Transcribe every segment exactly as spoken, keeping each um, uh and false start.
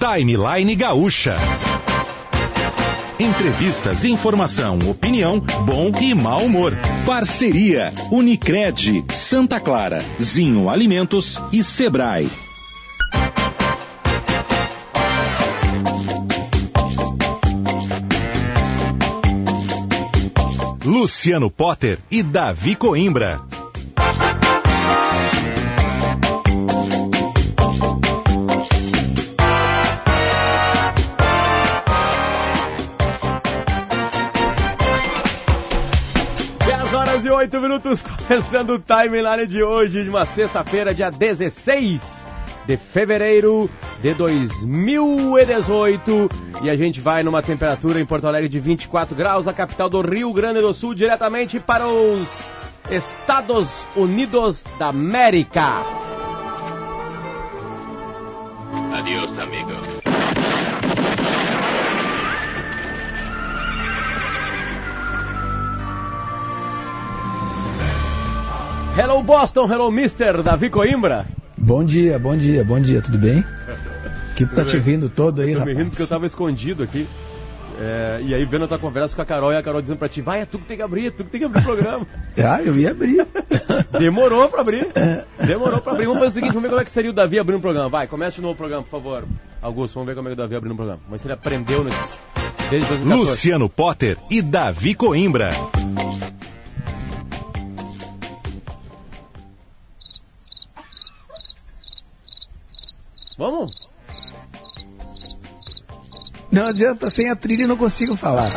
Timeline Gaúcha. Entrevistas, informação, opinião, bom e mau humor. Parceria Unicred, Santa Clara, Zinho Alimentos e Sebrae. Luciano Potter e Davi Coimbra. dez horas e oito minutos, começando o Timeline de hoje, de uma sexta-feira, dia dezesseis de fevereiro de dois mil e dezoito, e a gente vai numa temperatura em Porto Alegre de vinte e quatro graus, a capital do Rio Grande do Sul, diretamente para os Estados Unidos da América. Adiós, amigo. Hello Boston, hello mister Davi Coimbra. Bom dia, bom dia, bom dia, tudo bem? Que tá te rindo todo aí, eu tô rapaz? me rindo porque eu tava escondido aqui. É, e aí vendo a tua conversa com a Carol, e a Carol dizendo pra ti, vai, é tu que tem que abrir, tu que tem que abrir o programa. Ah, eu ia abrir. Demorou pra abrir. Demorou pra abrir. Vamos fazer o seguinte, vamos ver como é que seria o Davi abrindo o programa. Vai, comece de novo o programa, por favor. Augusto, vamos ver como é que o Davi abrindo o programa. Mas se ele aprendeu nesses... desde dois mil e quatorze. Luciano Potter e Davi Coimbra. Vamos? Não adianta, sem a trilha eu não consigo falar.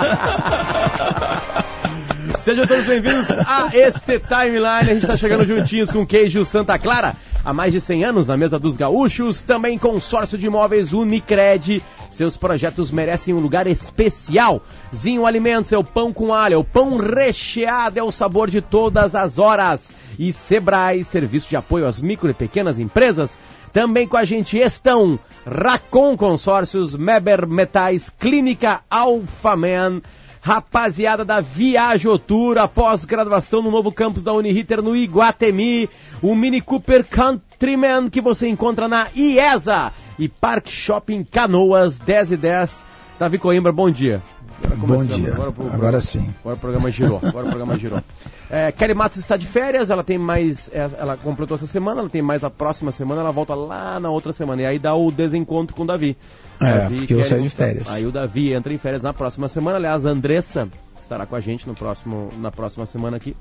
Sejam todos bem-vindos a este Timeline. A gente está chegando juntinhos com Queijo Santa Clara, há mais de cem anos na mesa dos gaúchos. Também consórcio de imóveis Unicred. Seus projetos merecem um lugar especial. Zinho Alimentos é o pão com alho, é o pão recheado, é o sabor de todas as horas. E Sebrae, serviço de apoio às micro e pequenas empresas. Também com a gente estão Racon Consórcios, Meber Metais, Clínica Alphaman, rapaziada da Viajotour, após graduação no novo campus da Uniriter no Iguatemi, o Mini Cooper Countryman que você encontra na IESA e Park Shopping Canoas, dez e dez. Davi Coimbra, bom dia. Bom dia, agora, pro, agora sim. Agora o programa girou, agora o programa girou. É, Kelly Matos está de férias, ela tem mais, ela completou essa semana, ela tem mais a próxima semana, ela volta lá na outra semana, e aí dá o desencontro com o Davi. É, Davi, porque eu saio de férias. Aí o Davi entra em férias na próxima semana, aliás, a Andressa estará com a gente no próximo, na próxima semana aqui.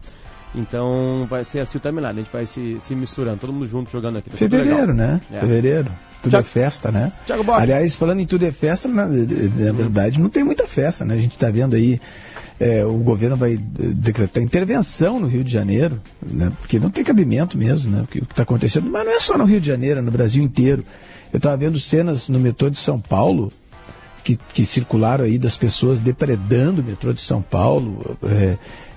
Então vai ser assim o timeline, a gente vai se, se misturando, todo mundo junto jogando aqui. Tá Fevereiro, né? É. Fevereiro. Tudo Thiago, é festa, né? Thiago Bosch. Aliás, falando em tudo é festa, na, na verdade não tem muita festa, né? A gente está vendo aí, é, o governo vai decretar intervenção no Rio de Janeiro, né? Porque não tem cabimento mesmo, né? O que está acontecendo, mas não é só no Rio de Janeiro, é no Brasil inteiro. Eu estava vendo cenas no metrô de São Paulo, que, que circularam aí das pessoas depredando o metrô de São Paulo, é,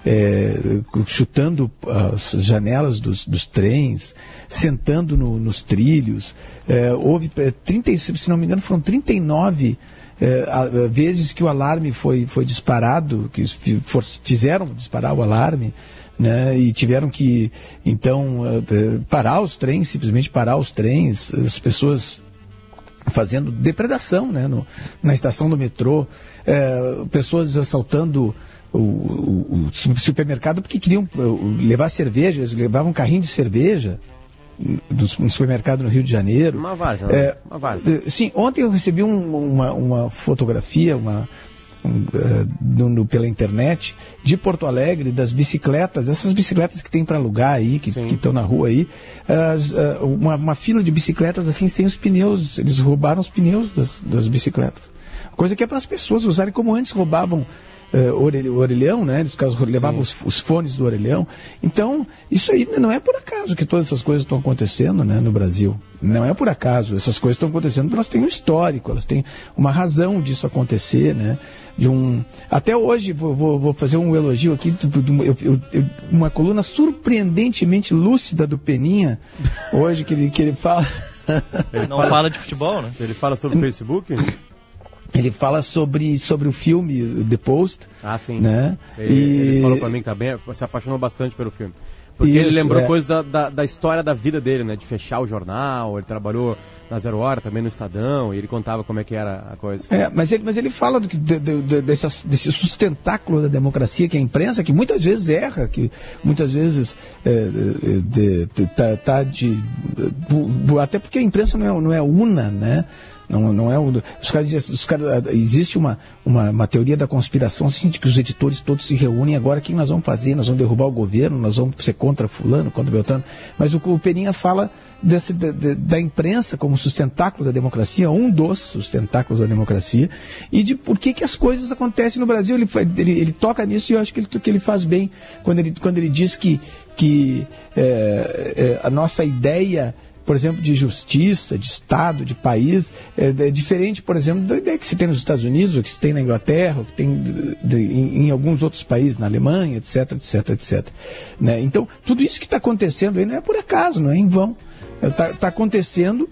é, chutando as janelas dos, dos trens, sentando no, nos trilhos. É, houve, trinta, se não me engano, foram trinta e nove é, a, a, vezes que o alarme foi, foi disparado, que for, fizeram disparar o alarme, né, e tiveram que, então, uh, parar os trens, simplesmente parar os trens, as pessoas fazendo depredação, né, no, na estação do metrô, é, pessoas assaltando o, o, o supermercado porque queriam levar cerveja, eles levavam um carrinho de cerveja do supermercado no Rio de Janeiro. Uma várzea, é, uma várzea. Sim, ontem eu recebi um, uma, uma fotografia, uma Um, uh, no, no, pela internet, de Porto Alegre, das bicicletas, essas bicicletas que tem para alugar aí, que estão na rua aí, uh, uh, uma, uma fila de bicicletas assim, sem os pneus, eles roubaram os pneus das, das bicicletas. Coisa que é para as pessoas usarem como antes roubavam uh, o orelhão, né? Eles levavam os, os fones do orelhão. Então, isso aí não é por acaso que todas essas coisas estão acontecendo, né, no Brasil. Não é por acaso. Essas coisas estão acontecendo porque elas têm um histórico, elas têm uma razão disso acontecer, né? De um... Até hoje, vou, vou, vou fazer um elogio aqui, eu, eu, eu, uma coluna surpreendentemente lúcida do Peninha, hoje, que ele, que ele fala... Ele não fala de futebol, né? Ele fala sobre o Facebook? Ele fala sobre, sobre o filme The Post. Ah, sim. Né? Ele, e... ele falou pra mim que tá bem, se apaixonou bastante pelo filme. porque Isso, ele lembrou é. coisas da, da, da história da vida dele, né? De fechar o jornal, ele trabalhou na Zero Hora, também no Estadão, e ele contava como é que era a coisa. É, mas ele, mas ele fala do, que- de, de, de, desse, desse sustentáculo da democracia, que é a imprensa, que muitas vezes erra, que muitas vezes é, de, de, tá, tá de... Até porque a imprensa não é, não é una, né? Não, não é o, os caras, os caras, existe uma, uma, uma teoria da conspiração assim, de que os editores todos se reúnem agora, o que nós vamos fazer? Nós vamos derrubar o governo, nós vamos ser contra fulano, contra Beltrano. Mas o, o Peninha fala desse, de, de, da imprensa como sustentáculo da democracia, um dos sustentáculos da democracia, e de por que, que as coisas acontecem no Brasil. Ele, ele, ele toca nisso e eu acho que ele, que ele faz bem quando ele, quando ele diz que, que é, é, a nossa ideia, por exemplo, de justiça, de Estado, de país, é, é diferente, por exemplo, da ideia que se tem nos Estados Unidos, ou que se tem na Inglaterra, ou que tem de, de, em, em alguns outros países, na Alemanha, etc, etc, etc. Né? Então, tudo isso que está acontecendo aí não é por acaso, não é em vão. Está tá acontecendo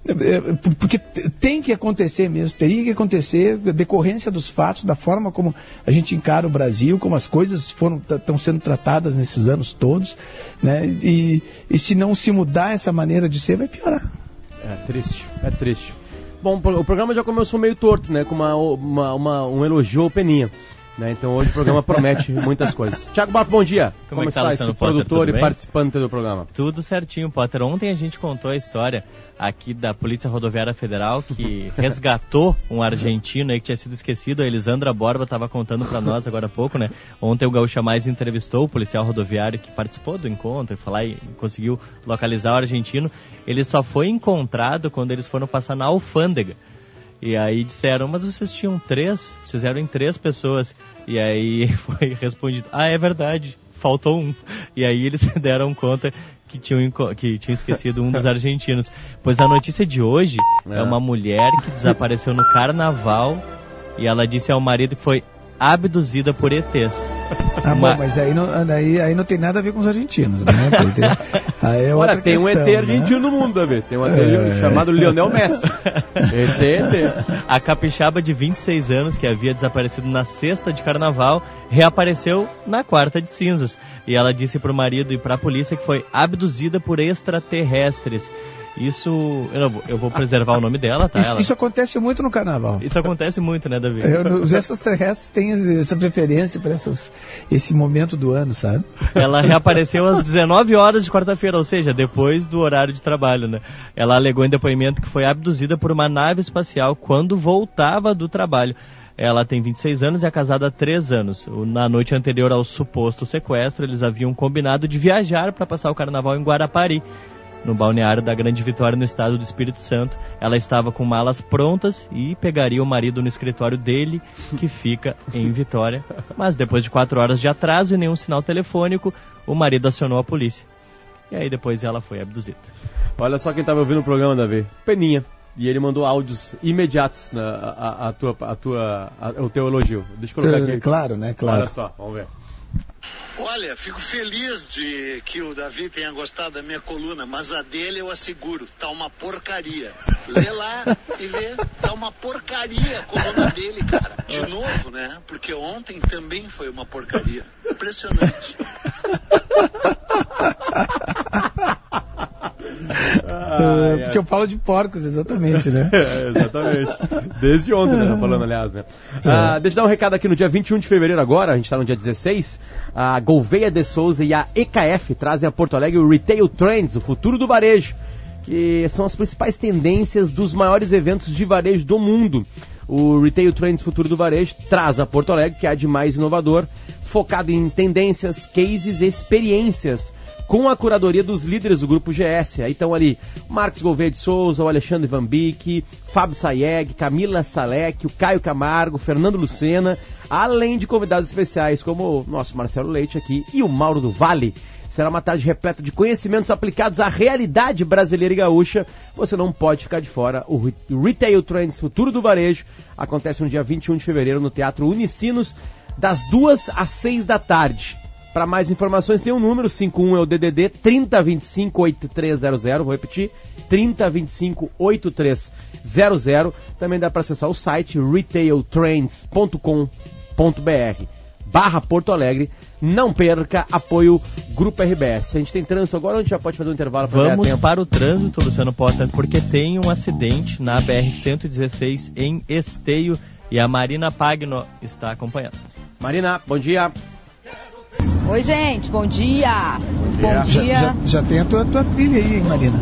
é, porque tem que acontecer mesmo, teria que acontecer, decorrência dos fatos, da forma como a gente encara o Brasil, como as coisas foram estão sendo tratadas nesses anos todos, né? E, e se não se mudar essa maneira de ser, vai piorar. É triste, é triste. Bom, o programa já começou meio torto, né? Com uma, uma, uma, um elogio ao Peninha. Né? Então hoje o programa promete muitas coisas. Thiago Bato, bom dia. Como, Como é que tá, está Luciano esse Potter, produtor tudo e bem? participante do programa? Tudo certinho, Potter. Ontem a gente contou a história aqui da Polícia Rodoviária Federal, que resgatou um argentino aí que tinha sido esquecido. A Elisandra Borba estava contando para nós agora há pouco, né? Ontem o Gaúcha Mais entrevistou o policial rodoviário que participou do encontro e foi lá e conseguiu localizar o argentino. Ele só foi encontrado quando eles foram passar na alfândega. E aí disseram, mas vocês tinham três, vocês eram em três pessoas. E aí foi respondido, ah, é verdade, faltou um. E aí eles se deram conta que tinham, que tinham esquecido um dos argentinos. Pois a notícia de hoje é, é uma mulher que desapareceu no carnaval e ela disse ao marido que foi abduzida por E Tês. Ah, Uma... bom, mas aí não, aí, aí não tem nada a ver com os argentinos, né? Tem, aí é Olha, outra tem questão, um E T argentino né? no mundo, Davi. Tem um E T é... chamado Lionel Messi. Esse é E T. A capixaba de vinte e seis anos, que havia desaparecido na sexta de carnaval, reapareceu na quarta de cinzas. E ela disse pro marido e pra polícia que foi abduzida por extraterrestres. Isso, eu, não vou, eu vou preservar o nome dela, tá? Isso, ela... isso acontece muito no carnaval. Isso acontece muito, né, Davi? Eu, os extraterrestres têm essa preferência para esse momento do ano, sabe? Ela reapareceu às dezenove horas de quarta-feira, ou seja, depois do horário de trabalho, né? Ela alegou em depoimento que foi abduzida por uma nave espacial quando voltava do trabalho. Ela tem vinte e seis anos e é casada há três anos. Na noite anterior ao suposto sequestro, eles haviam combinado de viajar para passar o carnaval em Guarapari, no balneário da Grande Vitória, no estado do Espírito Santo. Ela estava com malas prontas e pegaria o marido no escritório dele, que fica em Vitória. Mas depois de quatro horas de atraso e nenhum sinal telefônico, o marido acionou a polícia. E aí depois ela foi abduzida. Olha só quem estava ouvindo o programa, Davi. Peninha. E ele mandou áudios imediatos na a, a tua, a tua, a, o teu elogio. Deixa eu colocar aqui. É, claro, né? Claro. Olha só, vamos ver. Olha, fico feliz de que o Davi tenha gostado da minha coluna, mas a dele eu asseguro, tá uma porcaria. Lê lá e vê, tá uma porcaria a coluna dele, cara. De novo, né? Porque ontem também foi uma porcaria. Impressionante. Ah, porque eu falo de porcos, exatamente, né? É, exatamente. Desde ontem, né? Tá falando, aliás, né? Ah, deixa eu dar um recado aqui. No dia vinte e um de fevereiro agora, a gente tá no dia dezesseis, a Gouveia de Souza e a E K F trazem a Porto Alegre o Retail Trends, o futuro do varejo, que são as principais tendências dos maiores eventos de varejo do mundo. O Retail Trends Futuro do Varejo traz a Porto Alegre, que há de mais inovador, focado em tendências, cases e experiências, com a curadoria dos líderes do Grupo G S. Aí estão ali Marcos Gouveia de Souza, o Alexandre Van Beek, Fábio Sayeg, Camila Salek, o Caio Camargo, Fernando Lucena, além de convidados especiais como o nosso Marcelo Leite aqui e o Mauro do Vale. Será uma tarde repleta de conhecimentos aplicados à realidade brasileira e gaúcha. Você não pode ficar de fora. O Retail Trends Futuro do Varejo acontece no dia vinte e um de fevereiro no Teatro Unicinos, das duas às seis da tarde. Para mais informações tem um número, cinco um é o D D D trinta, vinte e cinco, oitenta e três zero zero, vou repetir, trinta, vinte e cinco, oitenta e três zero zero. Também dá para acessar o site retail trends ponto com ponto b r. barra Porto Alegre. Não perca, apoio Grupo R B S. A gente tem trânsito agora ou a gente já pode fazer um intervalo para ganhar tempo? Vamos para o trânsito, Luciano Potter, porque tem um acidente na B R cento e dezesseis em Esteio e a Marina Pagno está acompanhando. Marina, bom dia. Oi, gente, bom dia. Muito bom Já, dia. já, já tem a tua, tua trilha aí, hein, Marina?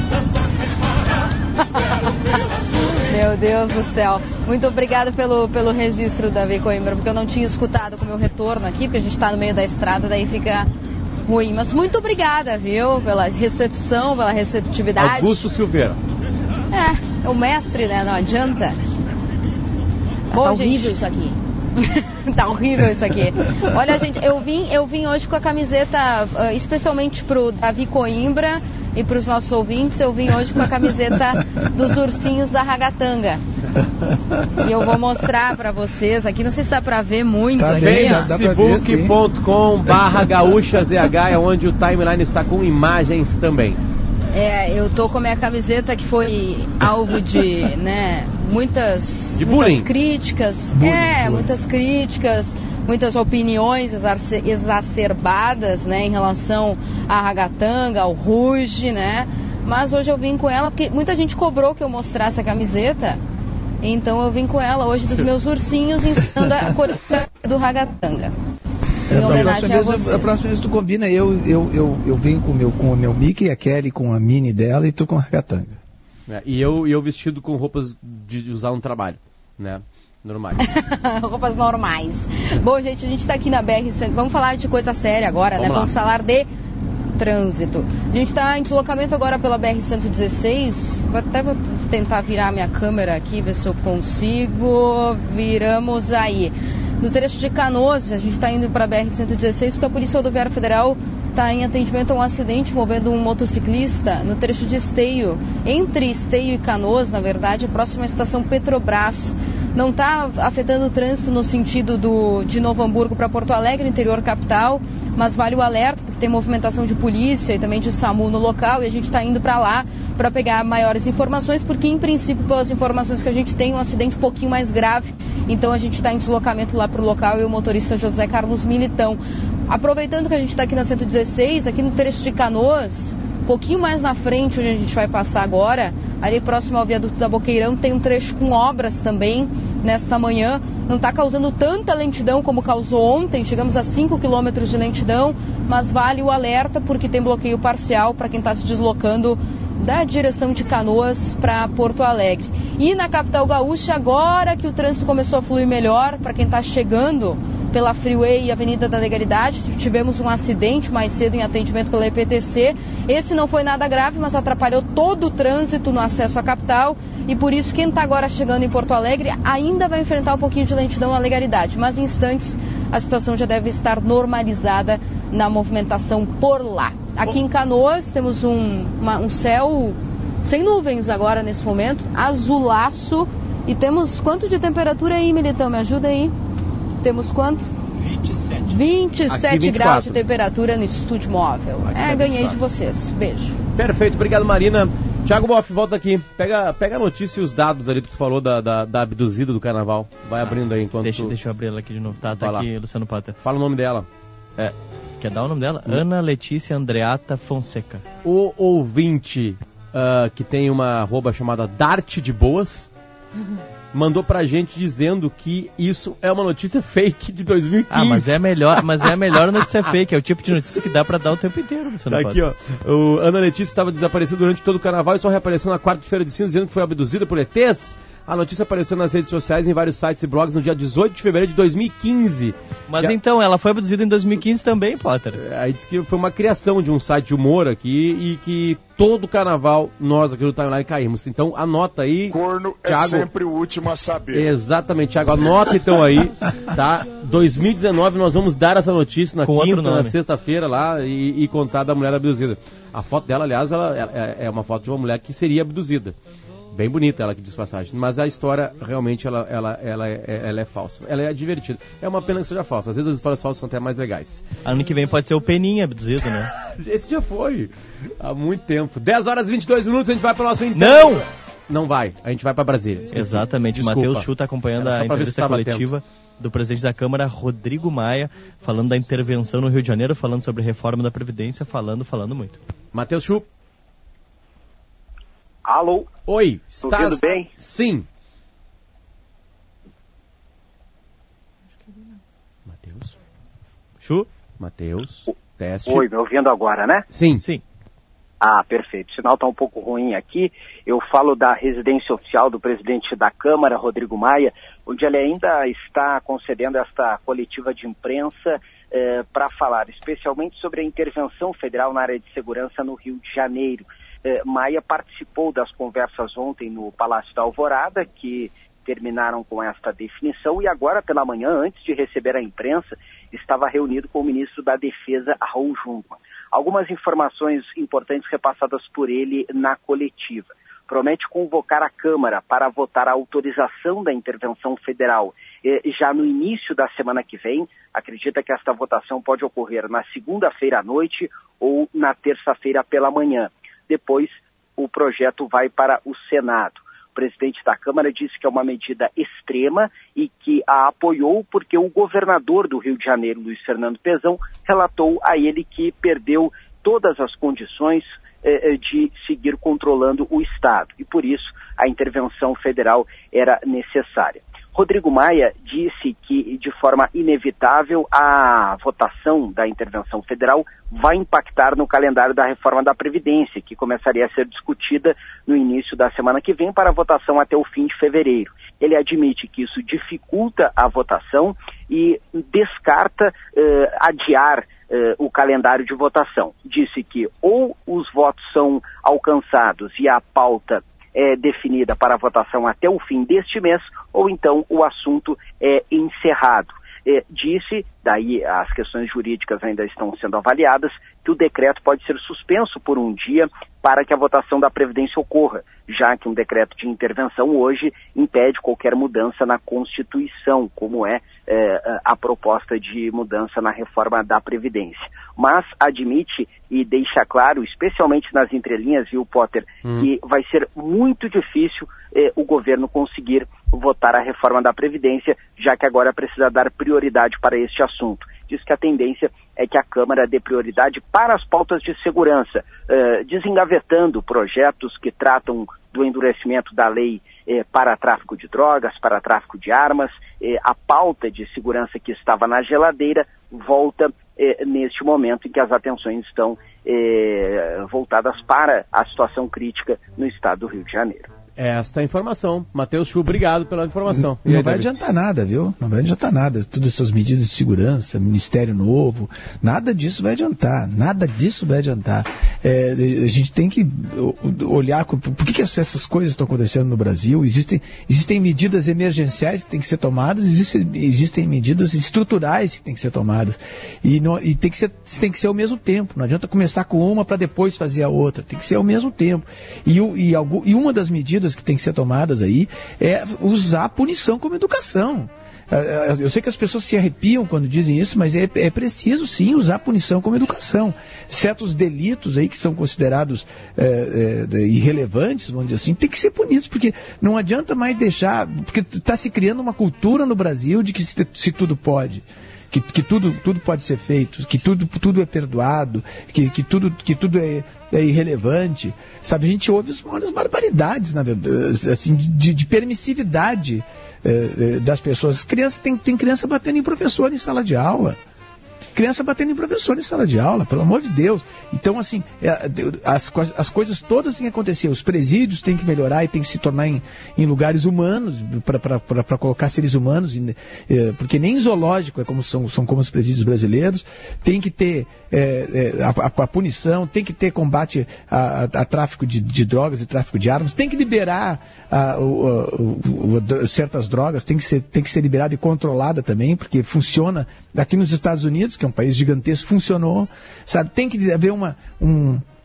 Meu Deus do céu. Muito obrigada pelo, pelo registro, Davi Coimbra, porque eu não tinha escutado com o meu retorno aqui, porque a gente está no meio da estrada, daí fica ruim. Mas muito obrigada, viu, pela recepção, pela receptividade. Augusto Silveira. É, é o mestre, né? Não adianta. Bom, tá gente, horrível isso aqui. Tá horrível isso aqui. Olha, gente, eu vim, eu vim hoje com a camiseta, uh, especialmente pro Davi Coimbra e pros nossos ouvintes, eu vim hoje com a camiseta dos ursinhos da Ragatanga. E eu vou mostrar pra vocês aqui, não sei se dá pra ver muito Tá aqui. bem, ó. facebook ponto com barra gaúcha Z H é onde o timeline está com imagens também. É, eu tô com a minha camiseta que foi alvo de, né, muitas, De muitas bullying. críticas. Bullying, é, bullying. muitas críticas, muitas opiniões exacer- exacerbadas, né, em relação à Ragatanga, ao Ruge, né? Mas hoje eu vim com ela porque muita gente cobrou que eu mostrasse a camiseta. Então eu vim com ela hoje dos meus ursinhos ensinando a cor do Ragatanga. Em É, a, homenagem próxima a vez, vocês. a próxima vez tu combina, eu, eu, eu, eu venho com o meu, com o meu Mickey, a Kelly com a Mini dela e tu com a Ragatanga. É, e, eu, e eu vestido com roupas de, de usar no trabalho, né? Normais. Roupas normais. Bom, gente, a gente tá aqui na B R cento. Vamos falar de coisa séria agora, Vamos né? lá. Vamos falar de trânsito. A gente tá em deslocamento agora pela B R cento e dezesseis. Vou até vou tentar virar a minha câmera aqui, ver se eu consigo. Viramos aí. No trecho de Canoas, a gente está indo para a B R cento e dezesseis porque a Polícia Rodoviária Federal está em atendimento a um acidente envolvendo um motociclista no trecho de Esteio. Entre Esteio e Canoas, na verdade, próximo à estação Petrobras. Não está afetando o trânsito no sentido do, de Novo Hamburgo para Porto Alegre, interior capital, mas vale o alerta porque tem movimentação de polícia e também de SAMU no local e a gente está indo para lá para pegar maiores informações, porque em princípio, pelas informações que a gente tem, um acidente um pouquinho mais grave, então a gente está em deslocamento lá para o local e o motorista José Carlos Militão. Aproveitando que a gente está aqui na cento e dezesseis, aqui no trecho de Canoas, um pouquinho mais na frente, onde a gente vai passar agora, ali próximo ao viaduto da Boqueirão, tem um trecho com obras também nesta manhã. Não está causando tanta lentidão como causou ontem, chegamos a cinco quilômetros de lentidão, mas vale o alerta porque tem bloqueio parcial para quem está se deslocando da direção de Canoas para Porto Alegre. E na capital gaúcha, agora que o trânsito começou a fluir melhor, para quem está chegando pela Freeway e Avenida da Legalidade, tivemos um acidente mais cedo em atendimento pela E P T C. Esse não foi nada grave, mas atrapalhou todo o trânsito no acesso à capital e por isso quem está agora chegando em Porto Alegre ainda vai enfrentar um pouquinho de lentidão na Legalidade, mas em instantes a situação já deve estar normalizada na movimentação por lá. Aqui em Canoas temos um, uma, um céu sem nuvens agora nesse momento, azulaço, e temos quanto de temperatura aí, Militão? Me ajuda aí. Temos quanto? vinte e sete. vinte e sete vinte e graus quatro. de temperatura no estúdio móvel. Aqui É, tá ganhei vinte e de quatro. vocês. Beijo. Perfeito, obrigado, Marina. Thiago Boff, volta aqui. Pega, pega a notícia e os dados ali que tu falou da, da, da abduzida do carnaval. Vai abrindo aí enquanto Deixa, tu... deixa eu abrir ela aqui de novo. Tá, tá Vai lá. aqui, Luciano Potter. Fala o nome dela. É, quer dar o nome dela? Ana Letícia Andreata Fonseca. O ouvinte ah, que tem uma arroba chamada Dart de Boas mandou pra gente dizendo que isso é uma notícia fake de dois mil e quinze. Ah, mas é melhor, mas é a melhor notícia fake. É o tipo de notícia que dá pra dar o tempo inteiro, Luciano Tá Potter. aqui, ó. O Ana Letícia estava desaparecida durante todo o carnaval e só reapareceu na quarta-feira de cinza dizendo que foi abduzida por E Tês. A notícia apareceu nas redes sociais, em vários sites e blogs no dia dezoito de fevereiro de dois mil e quinze. Mas Já- então, ela foi abduzida em dois mil e quinze também, Potter. Aí diz que foi uma criação de um site de humor aqui e que todo carnaval nós aqui no Timeline caímos. Então anota aí. Corno Thiago. é sempre o último a saber. Exatamente, Thiago, anota então aí, tá? dois mil e dezenove nós vamos dar essa notícia na Com outro quinta, na nome. sexta-feira lá e, e contar da mulher abduzida. A foto dela, aliás, ela, é, é uma foto de uma mulher que seria abduzida. Bem bonita ela que diz passagem, mas a história realmente ela, ela, ela, é, ela é falsa. Ela é divertida. É uma pena que seja falsa. Às vezes as histórias falsas são até mais legais. Ano que vem pode ser o Peninha abduzido, né? Esse já foi. Há muito tempo. dez horas e vinte e dois minutos, a gente vai para o nosso... Não! Não vai. A gente vai para Brasília. Esqueci. Exatamente. Matheus Chu está acompanhando a entrevista coletiva atento. do presidente da Câmara, Rodrigo Maia, falando da intervenção no Rio de Janeiro, falando sobre reforma da Previdência, falando, falando muito. Matheus Chu. Alô? Oi, está tudo bem? Sim. Matheus? Chu? Matheus? Teste. Oi, me ouvindo agora, né? Sim. Sim. Ah, perfeito. O sinal está um pouco ruim aqui. Eu falo da residência oficial do presidente da Câmara, Rodrigo Maia, onde ele ainda está concedendo esta coletiva de imprensa eh, para falar especialmente sobre a intervenção federal na área de segurança no Rio de Janeiro. Eh, Maia participou das conversas ontem no Palácio da Alvorada, que terminaram com esta definição, e agora pela manhã, antes de receber a imprensa, estava reunido com o ministro da Defesa, Raul Jungmann. Algumas informações importantes repassadas por ele na coletiva. Promete convocar a Câmara para votar a autorização da intervenção federal eh, já no início da semana que vem. Acredita que esta votação pode ocorrer na segunda-feira à noite ou na terça-feira pela manhã. Depois, o projeto vai para o Senado. O presidente da Câmara disse que é uma medida extrema e que a apoiou porque o governador do Rio de Janeiro, Luiz Fernando Pezão, relatou a ele que perdeu todas as condições eh, de seguir controlando o Estado e, por isso, a intervenção federal era necessária. Rodrigo Maia disse que, de forma inevitável, a votação da intervenção federal vai impactar no calendário da reforma da Previdência, que começaria a ser discutida no início da semana que vem para votação até o fim de fevereiro. Ele admite que isso dificulta a votação e descarta eh, adiar eh, o calendário de votação. Disse que ou os votos são alcançados e a pauta é definida para a votação até o fim deste mês, ou então o assunto é encerrado. É, disse, daí as questões jurídicas ainda estão sendo avaliadas, que o decreto pode ser suspenso por um dia para que a votação da Previdência ocorra, já que um decreto de intervenção hoje impede qualquer mudança na Constituição, como é, é a proposta de mudança na reforma da Previdência. Mas admite e deixa claro, especialmente nas entrelinhas, viu, Potter, hum. que vai ser muito difícil eh, o governo conseguir votar a reforma da Previdência, já que agora precisa dar prioridade para este assunto. Diz que a tendência é que a Câmara dê prioridade para as pautas de segurança, eh, desengavetando projetos que tratam do endurecimento da lei eh, para tráfico de drogas, para tráfico de armas. Eh, a pauta de segurança que estava na geladeira volta eh, neste momento em que as atenções estão eh, voltadas para a situação crítica no estado do Rio de Janeiro. Esta é a informação. Matheus Chu, obrigado pela informação. Não, não vai adiantar nada, viu? Não vai adiantar nada. Todas essas medidas de segurança, Ministério Novo, nada disso vai adiantar. Nada disso vai adiantar. É, a gente tem que olhar por que, que essas coisas estão acontecendo no Brasil. Existem, existem medidas emergenciais que têm que ser tomadas, existem, existem medidas estruturais que têm que ser tomadas. E, não, e tem, que ser, tem que ser ao mesmo tempo. Não adianta começar com uma para depois fazer a outra. Tem que ser ao mesmo tempo. E, e, e uma das medidas que tem que ser tomadas aí é usar a punição como educação. Eu sei que as pessoas se arrepiam quando dizem isso, mas é, é preciso sim usar a punição como educação. Certos delitos aí que são considerados é, é, irrelevantes, vamos dizer assim, tem que ser punidos, porque não adianta mais deixar, porque está se criando uma cultura no Brasil de que se, se tudo pode. Que, que tudo, tudo pode ser feito, que tudo, tudo é perdoado, que, que tudo, que tudo é, é irrelevante. Sabe, a gente ouve as maiores barbaridades, na verdade, assim, de, de permissividade é, é, das pessoas. As crianças, tem, tem criança batendo em professor em sala de aula. Criança batendo em professor em sala de aula, pelo amor de Deus. Então, assim, as, as coisas todas têm que acontecer. Os presídios têm que melhorar e têm que se tornar em, em lugares humanos, para colocar seres humanos, porque nem zoológico é como são, são como os presídios brasileiros. Tem que ter é, a, a punição, tem que ter combate a, a, a tráfico de, de drogas e tráfico de armas, tem que liberar a, o, o, o, certas drogas, tem que ser, tem que ser liberada e controlada também, porque funciona aqui nos Estados Unidos, que é um país gigantesco, funcionou, sabe? Tem que haver uma, um,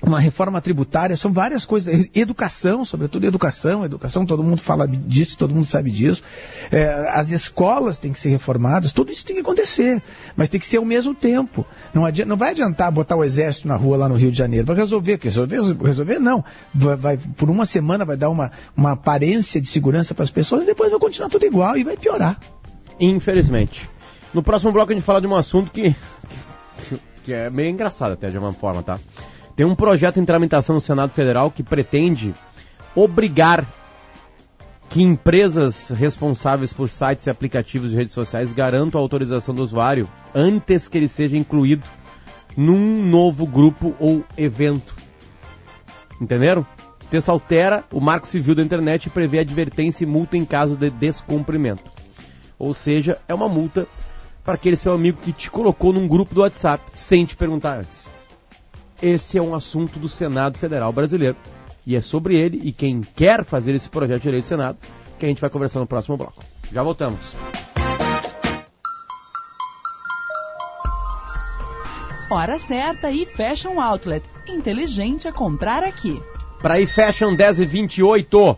uma reforma tributária, são várias coisas, educação, sobretudo educação, educação, todo mundo fala disso, todo mundo sabe disso, é, as escolas têm que ser reformadas, tudo isso tem que acontecer, mas tem que ser ao mesmo tempo, não, adianta, não vai adiantar botar o exército na rua lá no Rio de Janeiro, vai resolver, resolver, resolver não, vai, vai, por uma semana vai dar uma, uma aparência de segurança para as pessoas e depois vai continuar tudo igual e vai piorar. Infelizmente. No próximo bloco a gente fala de um assunto que, que é meio engraçado até de uma forma, tá? Tem um projeto em tramitação no Senado Federal que pretende obrigar que empresas responsáveis por sites e aplicativos de redes sociais garantam a autorização do usuário antes que ele seja incluído num novo grupo ou evento. Entenderam? O texto altera o Marco Civil da Internet e prevê advertência e multa em caso de descumprimento. Ou seja, é uma multa para aquele seu amigo que te colocou num grupo do WhatsApp sem te perguntar antes. Esse é um assunto do Senado Federal Brasileiro. E é sobre ele e quem quer fazer esse projeto de lei do Senado que a gente vai conversar no próximo bloco. Já voltamos. Hora certa e Fashion Outlet. Inteligente é comprar aqui. Para iFashion dez e vinte e oito.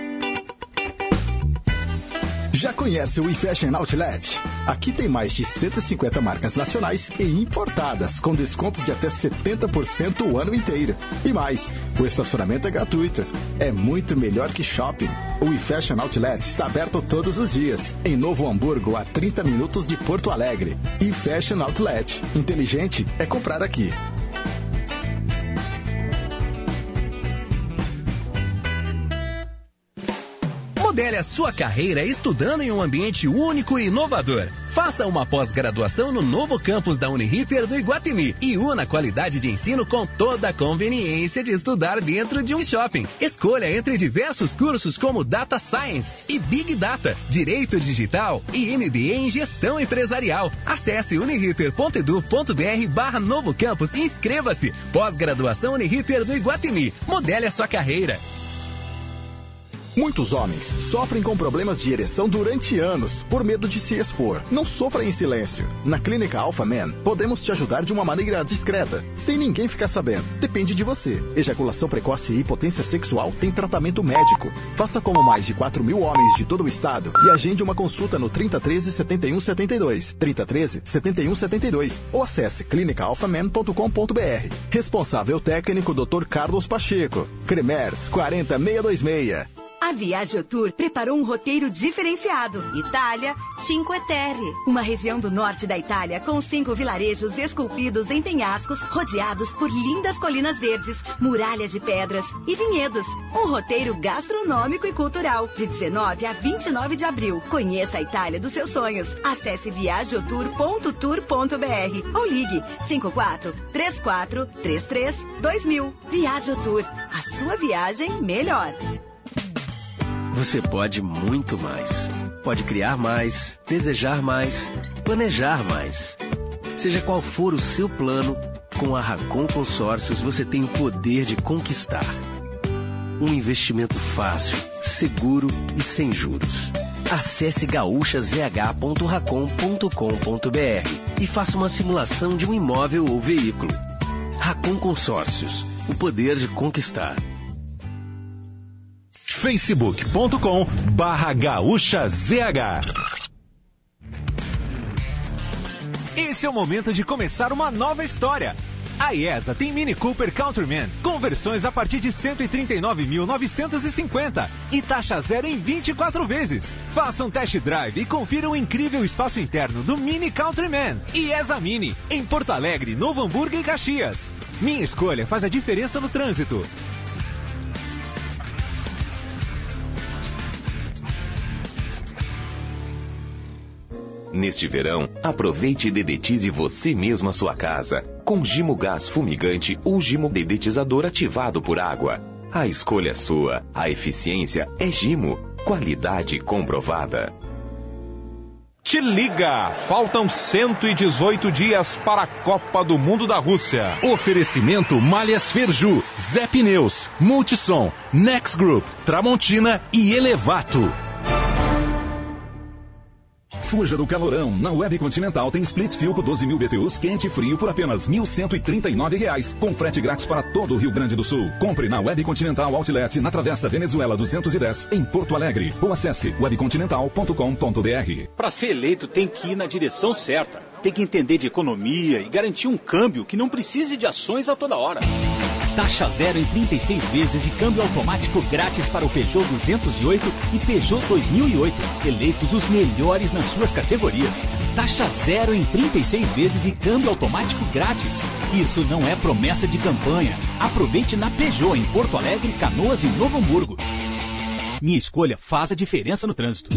Já conhece o iFashion Outlet? Aqui tem mais de cento e cinquenta marcas nacionais e importadas, com descontos de até setenta por cento o ano inteiro. E mais, o estacionamento é gratuito. É muito melhor que shopping. O iFashion Outlet está aberto todos os dias, em Novo Hamburgo, a trinta minutos de Porto Alegre. iFashion Outlet. Inteligente é comprar aqui. Modele a sua carreira estudando em um ambiente único e inovador. Faça uma pós-graduação no novo campus da Uniriter do Iguatemi e una a qualidade de ensino com toda a conveniência de estudar dentro de um shopping. Escolha entre diversos cursos como Data Science e Big Data, Direito Digital e M B A em Gestão Empresarial. Acesse uniriter ponto edu ponto br barra novo campus e inscreva-se. Pós-graduação Uniriter do Iguatemi. Modele a sua carreira. Muitos homens sofrem com problemas de ereção durante anos, por medo de se expor. Não sofra em silêncio. Na Clínica Alpha Man, podemos te ajudar de uma maneira discreta, sem ninguém ficar sabendo. Depende de você. Ejaculação precoce e impotência sexual tem tratamento médico. Faça como mais de quatro mil homens de todo o estado e agende uma consulta no trinta, treze, setenta e um, setenta e dois. trinta, treze, setenta e um, setenta e dois. Ou acesse clinica alpha man ponto com ponto br. Responsável técnico doutor Carlos Pacheco. Cremers quarenta, seiscentos e vinte e seis. A Viajotour preparou um roteiro diferenciado. Itália, Cinque Terre. Uma região do norte da Itália com cinco vilarejos esculpidos em penhascos, rodeados por lindas colinas verdes, muralhas de pedras e vinhedos. Um roteiro gastronômico e cultural, de dezenove a vinte e nove de abril. Conheça a Itália dos seus sonhos. Acesse viajotour ponto tour ponto br ou ligue cinco quatro, três quatro, três três, dois mil. Viajotour. A sua viagem melhor. Você pode muito mais. Pode criar mais, desejar mais, planejar mais. Seja qual for o seu plano, com a Racon Consórcios você tem o poder de conquistar. Um investimento fácil, seguro e sem juros. Acesse gaúcha z h ponto racon ponto com ponto br e faça uma simulação de um imóvel ou veículo. Racon Consórcios, o poder de conquistar. facebook ponto com barra gaúcha z h. Esse é o momento de começar uma nova história. A IESA tem Mini Cooper Countryman com versões a partir de cento e trinta e nove mil novecentos e cinquenta e taxa zero em vinte e quatro vezes. Faça um test drive e confira o incrível espaço interno do Mini Countryman. IESA Mini, em Porto Alegre, Novo Hamburgo e Caxias. Minha escolha faz a diferença no trânsito. Neste verão, aproveite e dedetize você mesmo a sua casa, com Gimo Gás Fumigante ou Gimo Dedetizador ativado por água. A escolha é sua, a eficiência é Gimo, qualidade comprovada. Te liga! Faltam cento e dezoito dias para a Copa do Mundo da Rússia. Oferecimento Malhas Ferju, Zé Pneus, Multissom, Next Group, Tramontina e Elevato. Fuja do calorão. Na Web Continental tem split fio com doze mil B T Us quente e frio por apenas mil cento e trinta e nove reais, com frete grátis para todo o Rio Grande do Sul. Compre na Web Continental Outlet, na Travessa Venezuela duzentos e dez, em Porto Alegre. Ou acesse web continental ponto com ponto b r. Para ser eleito tem que ir na direção certa. Tem que entender de economia e garantir um câmbio que não precise de ações a toda hora. Taxa zero em trinta e seis vezes e câmbio automático grátis para o Peugeot duzentos e oito e Peugeot dois mil e oito. Eleitos os melhores nas suas categorias. Taxa zero em trinta e seis vezes e câmbio automático grátis. Isso não é promessa de campanha. Aproveite na Peugeot em Porto Alegre, Canoas e Novo Hamburgo. Minha escolha faz a diferença no trânsito.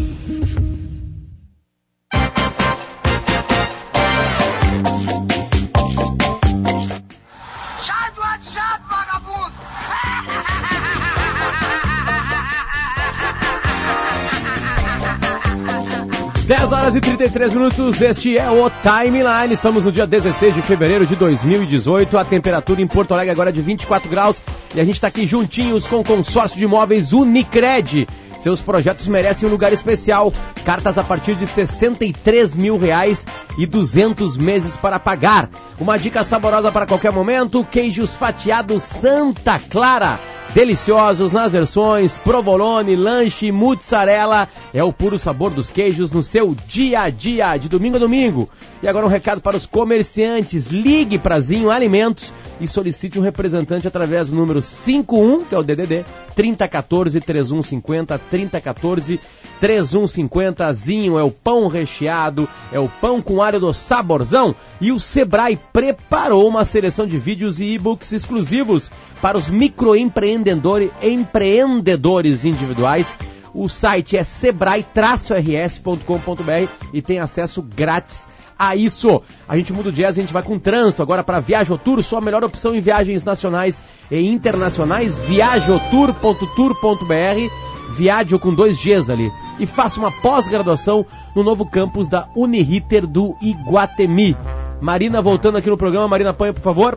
dez horas e trinta e três minutos, este é o Timeline. Estamos no dia dezesseis de fevereiro de dois mil e dezoito. A temperatura em Porto Alegre agora é de vinte e quatro graus. E a gente está aqui juntinhos com o consórcio de imóveis Unicred. Seus projetos merecem um lugar especial. Cartas a partir de sessenta e três mil reais e duzentos meses para pagar. Uma dica saborosa para qualquer momento: queijos fatiados Santa Clara. Deliciosos nas versões provolone, lanche, mozzarella. É o puro sabor dos queijos no seu dia a dia, de domingo a domingo. E agora um recado para os comerciantes: ligue para Zinho Alimentos e solicite um representante através do número cinquenta e um, que é o D D D, trinta e quatro, trinta e um cinquenta, trinta e quatro, trinta e um cinquenta. Zinho é o pão recheado, é o pão com alho do saborzão. E o Sebrae preparou uma seleção de vídeos e e-books exclusivos para os microempreendedores empreendedores individuais. O site é sebrae traço r s ponto com ponto b r e tem acesso grátis a isso. A gente muda o jazz e a gente vai com trânsito agora para Viajotour, sua melhor opção em viagens nacionais e internacionais. Viajotour ponto tour ponto b r, Viaggio com dois Gs ali. E faça uma pós-graduação no novo campus da Uniriter do Iguatemi. Marina, voltando aqui no programa. Marina Panha, por favor.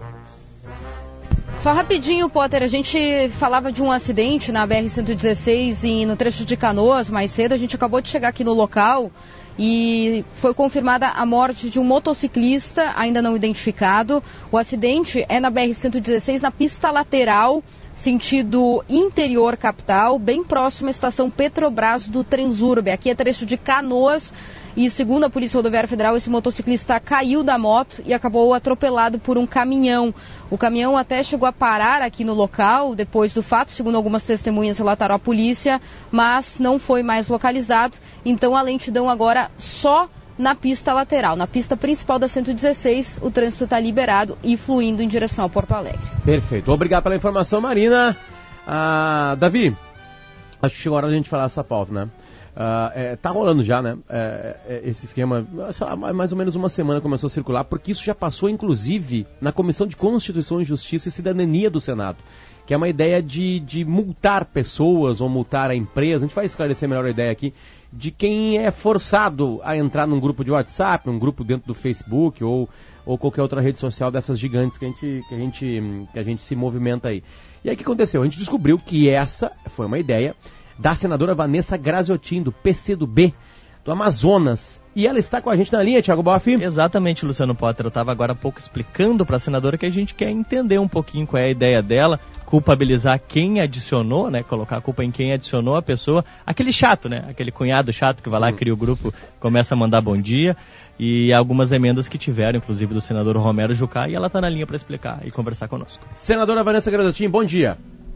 Só rapidinho, Potter, a gente falava de um acidente na B R cento e dezesseis e no trecho de Canoas mais cedo. A gente acabou de chegar aqui no local e foi confirmada a morte de um motociclista ainda não identificado. O acidente é na B R cento e dezesseis, na pista lateral, sentido interior capital, bem próximo à estação Petrobras do Transurb. Aqui é trecho de Canoas. E segundo a Polícia Rodoviária Federal, esse motociclista caiu da moto e acabou atropelado por um caminhão. O caminhão até chegou a parar aqui no local depois do fato, segundo algumas testemunhas relataram à polícia, mas não foi mais localizado. Então a lentidão agora só na pista lateral. Na pista principal da cento e dezesseis, o trânsito está liberado e fluindo em direção a Porto Alegre. Perfeito. Obrigado pela informação, Marina. Ah, Davi, acho que chegou a hora de a gente falar dessa pauta, né? Uh, é, tá rolando já, né, é, é, esse esquema, sei lá, mais ou menos uma semana começou a circular, porque isso já passou, inclusive, na Comissão de Constituição e Justiça e Cidadania do Senado, que é uma ideia de, de multar pessoas ou multar a empresa. A gente vai esclarecer melhor a ideia aqui, de quem é forçado a entrar num grupo de WhatsApp, num grupo dentro do Facebook ou, ou qualquer outra rede social dessas gigantes que a gente, que a gente, que a gente se movimenta aí. E aí o que aconteceu? A gente descobriu que essa foi uma ideia da senadora Vanessa Graziotin, do P C do B, do Amazonas. E ela está com a gente na linha, Thiago Boff. Exatamente, Luciano Potter. Eu estava agora há pouco explicando para a senadora que a gente quer entender um pouquinho qual é a ideia dela, culpabilizar quem adicionou, né? Colocar a culpa em quem adicionou a pessoa. Aquele chato, né? Aquele cunhado chato que vai lá, hum. cria o grupo, começa a mandar bom dia. E algumas emendas que tiveram, inclusive do senador Romero Jucá. E ela está na linha para explicar e conversar conosco. Senadora Vanessa Graziotin, bom dia.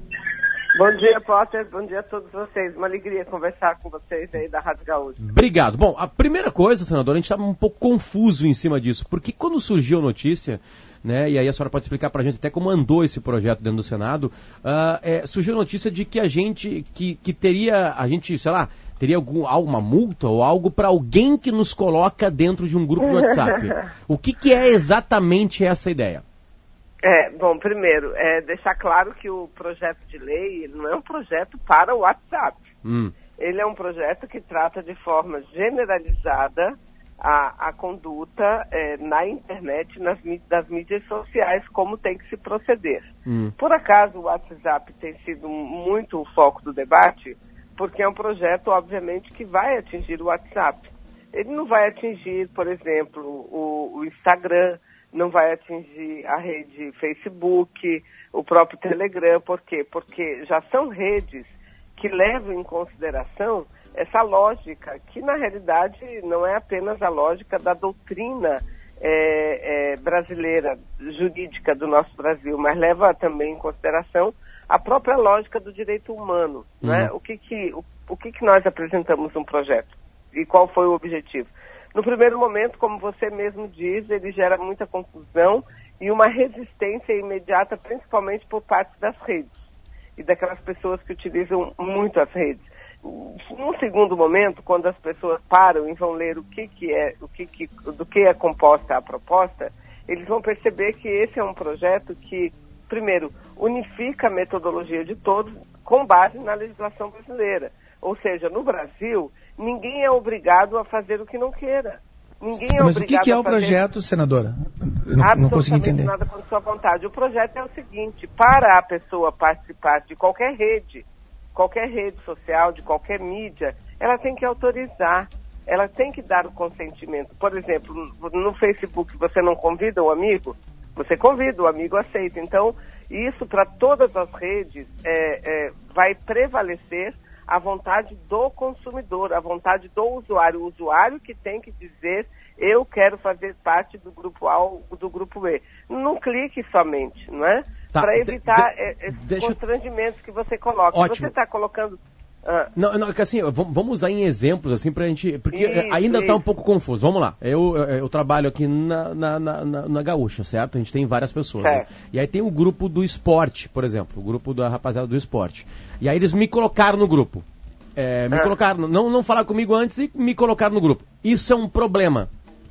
Bom dia, Potter. Bom dia a todos vocês. Uma alegria conversar com vocês aí da Rádio Gaúcho. Obrigado. Bom, a primeira coisa, senadora, a gente estava um pouco confuso em cima disso, porque quando surgiu a notícia, né, e aí a senhora pode explicar pra gente até como andou esse projeto dentro do Senado, uh, é, surgiu a notícia de que a gente, que, que teria, a gente, sei lá, teria algum, alguma multa ou algo para alguém que nos coloca dentro de um grupo de WhatsApp. O que, que é exatamente essa ideia? É, bom, primeiro, é deixar claro que o projeto de lei ele não é um projeto para o WhatsApp. Hum. Ele é um projeto que trata de forma generalizada a, a conduta é, na internet, nas das mídias sociais, como tem que se proceder. Hum. Por acaso o WhatsApp tem sido muito o foco do debate, porque é um projeto, obviamente, que vai atingir o WhatsApp. ele não vai atingir, por exemplo, o, o Instagram, não vai atingir a rede Facebook, o próprio Telegram. Por quê? Porque já são redes que levam em consideração essa lógica, que na realidade não é apenas a lógica da doutrina é, é, brasileira, jurídica do nosso Brasil, mas leva também em consideração a própria lógica do direito humano. Uhum. Né? O, que, que, o, o que, que nós apresentamos no projeto e qual foi o objetivo? No primeiro momento, como você mesmo diz, ele gera muita confusão e uma resistência imediata, principalmente por parte das redes e daquelas pessoas que utilizam muito as redes. Num segundo momento, quando as pessoas param e vão ler o que, que é, o que, que, do que é composta a proposta, eles vão perceber que esse é um projeto que, primeiro, unifica a metodologia de todos com base na legislação brasileira. Ou seja, no Brasil, ninguém é obrigado a fazer o que não queira. Ninguém é Mas obrigado o que, que é o a fazer... projeto, senadora? Eu não, não consegui entender. Nada com sua vontade. O projeto é o seguinte: para a pessoa participar de qualquer rede, qualquer rede social, de qualquer mídia, ela tem que autorizar, ela tem que dar o consentimento. Por exemplo, no Facebook você não convida o amigo? Você convida, o amigo aceita. Então, isso para todas as redes é, é, vai prevalecer a vontade do consumidor, a vontade do usuário. O usuário que tem que dizer: eu quero fazer parte do grupo A ou do grupo B. Não clique somente, não é? Tá, para evitar de, de, esses deixa... constrangimentos que você coloca. Ótimo. Você está colocando... Ah. Não, não, assim, vamos usar em exemplos, assim, pra gente... Porque isso, ainda está isso. um pouco confuso. Vamos lá. Eu, eu, eu trabalho aqui na, na, na, na Gaúcha, certo? A gente tem várias pessoas. Né? E aí tem o grupo do esporte, por exemplo. O grupo da rapaziada do esporte. E aí eles me colocaram no grupo. É, me ah. colocaram... Não, não falaram comigo antes e me colocaram no grupo. Isso é um problema.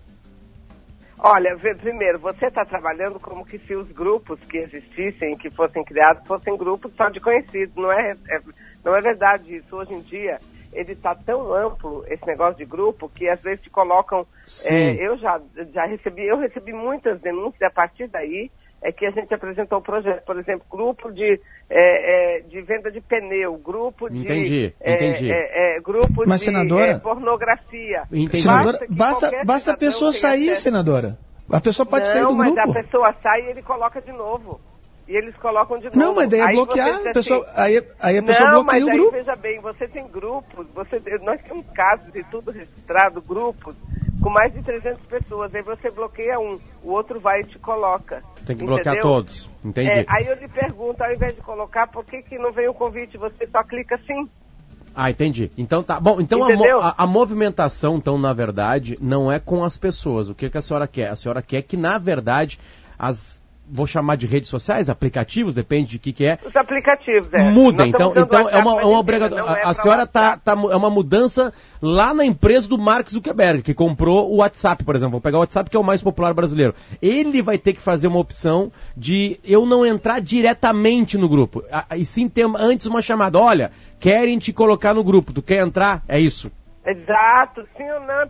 Olha, primeiro, você está trabalhando como que se os grupos que existissem, que fossem criados, fossem grupos só de conhecidos. Não é, é, não é verdade isso. Hoje em dia, ele está tão amplo, esse negócio de grupo, que às vezes te colocam... É, eu já, já recebi, eu recebi muitas denúncias, e a partir daí é que a gente apresentou o projeto. Por exemplo, grupo de, é, é, de venda de pneu, grupo de... Entendi, é, entendi. É, é, grupo Mas, de senadora, é, pornografia. Entendi. Senadora, basta, basta a pessoa sair, acesso. senadora. A pessoa pode não, sair do grupo. grupo. Não, mas a pessoa sai e ele coloca de novo. E eles colocam de novo. Não, mas daí é bloquear, a pessoa, assim, aí, aí a pessoa não, bloqueia mas o aí, grupo. Veja bem, você tem grupos, você, nós temos casos de tudo registrado, grupos, com mais de trezentas pessoas. Aí você bloqueia um, o outro vai e te coloca. Você tem que entendeu? bloquear todos, entendi. É, aí eu lhe pergunto, ao invés de colocar, por que, que não vem o convite? Você só clica assim. Ah, entendi. Então tá. Bom, então a, mo a, a movimentação, então, na verdade, não é com as pessoas. O que, que a senhora quer? A senhora quer que, na verdade, as... Vou chamar de redes sociais, aplicativos, depende de que que é. Os aplicativos, é. Mudem, então, então é uma, é uma obrigação. A, a senhora tá, tá, é uma mudança lá na empresa do Mark Zuckerberg, que comprou o WhatsApp, por exemplo. Vou pegar o WhatsApp, que é o mais popular brasileiro. Ele vai ter que fazer uma opção de eu não entrar diretamente no grupo, e sim ter antes uma chamada. Olha, querem te colocar no grupo, tu quer entrar? É isso. Exato, sim ou não,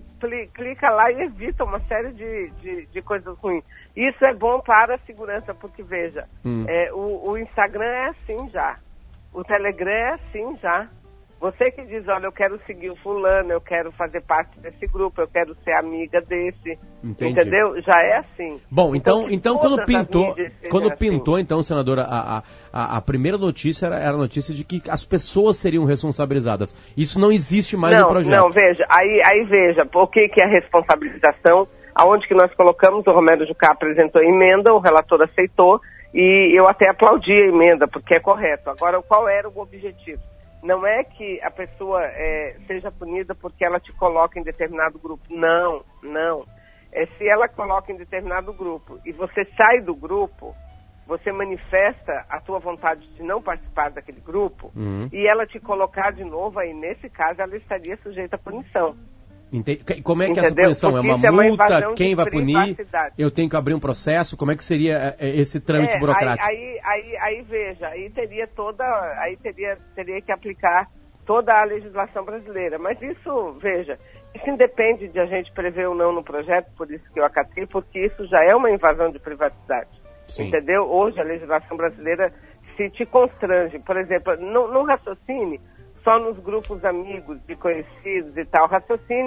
clica lá e evita uma série de, de, de coisas ruins. Isso é bom para a segurança, porque veja, hum. é, o, o Instagram é assim já, o Telegram é assim já. Você que diz, olha, eu quero seguir o fulano, eu quero fazer parte desse grupo, eu quero ser amiga desse, Entendi. Entendeu? Já é assim. Bom, então, então, então quando pintou, quando pintou, assim. então, senadora, a, a, a primeira notícia era, era a notícia de que as pessoas seriam responsabilizadas. Isso não existe mais não, no projeto. Não, veja, aí, aí veja, por que que a responsabilização, aonde que nós colocamos, o Romero Jucá apresentou a emenda, o relator aceitou, e eu até aplaudi a emenda, porque é correto. Agora, qual era o objetivo? Não é que a pessoa é, seja punida porque ela te coloca em determinado grupo. Não, não. É se ela coloca em determinado grupo e você sai do grupo, você manifesta a tua vontade de não participar daquele grupo, uhum. e ela te colocar de novo, aí nesse caso ela estaria sujeita à punição. Entendi. Como é que Entendeu? essa punição? Porque é uma é multa? Uma Quem vai punir? Eu tenho que abrir um processo? Como é que seria esse trâmite é, burocrático? Aí, aí, aí, aí veja, aí teria toda, aí teria, teria que aplicar toda a legislação brasileira. Mas isso, veja, isso independe de a gente prever ou não no projeto, por isso que eu acatei, porque isso já é uma invasão de privacidade. Sim. Entendeu? Hoje a legislação brasileira se te constrange. Por exemplo, não, não raciocine só nos grupos amigos, de conhecidos e tal. Raciocine